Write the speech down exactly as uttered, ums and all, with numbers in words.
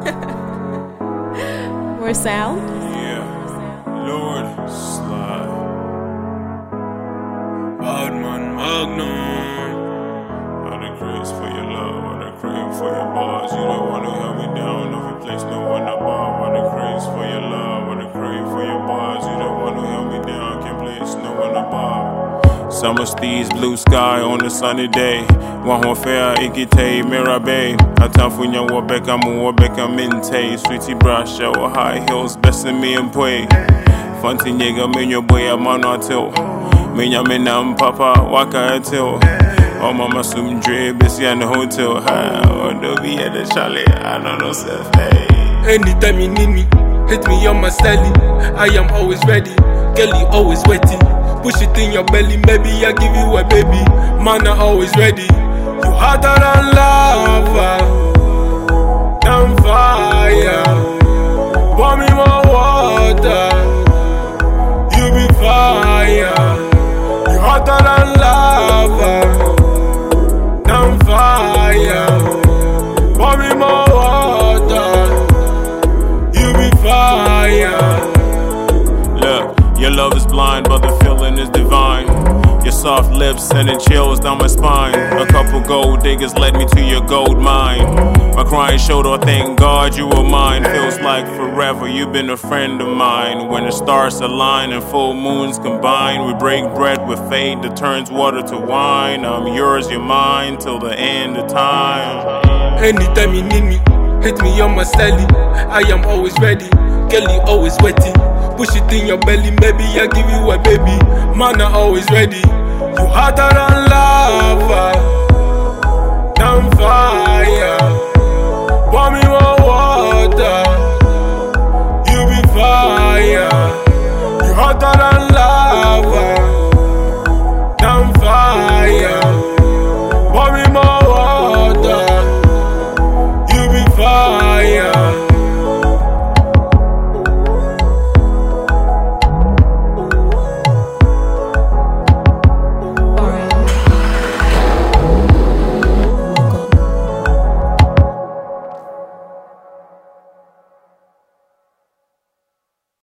More sound? Yeah, Lord Slide. Badman Magnum. I the grace for your love, I the crave for your bars. You the one who held me down, every place no one above. I the grace for your love, I the crave for your bars. You the one who held me down, can't place no one above. Summer steeds, blue sky on a sunny day. One fair, ikite, mirabe. Atafunya wabeka, mu wabeka minte. Sweetie brush, our high heels, blessing me and pray. Fanti nyega, menyo boy, a man or till. Menya menam, papa, waka till. Oh, mama, sum dre, busy in the hotel. Ha, or be at the chalet, I don't know, self, hey. Anytime you need me, hit me on my stelly. I am always ready, girl, you always wetty. Push it in your belly, maybe I give you a baby. Man, I always ready. You hotter than lava, than fire. Pour me more water, you be fire. You hotter than lava, than fire. Pour me more water, you be fire. Look, your love is blind, but the feeling is divine. Your soft lips sending chills down my spine. A couple gold diggers led me to your gold mine. My crying shoulder, thank God you were mine. Feels like forever, you've been a friend of mine. When the stars align and full moons combine, we break bread with fate that turns water to wine. I'm yours, you're mine, till the end of time. Anytime you need me, hit me on my stelly. I am always ready, girl, you always wetty. Push it in your belly, maybe I give you a baby. Man, I always ready. You hotter than lava, than fire. Pour me more water, you be fire. You hotter than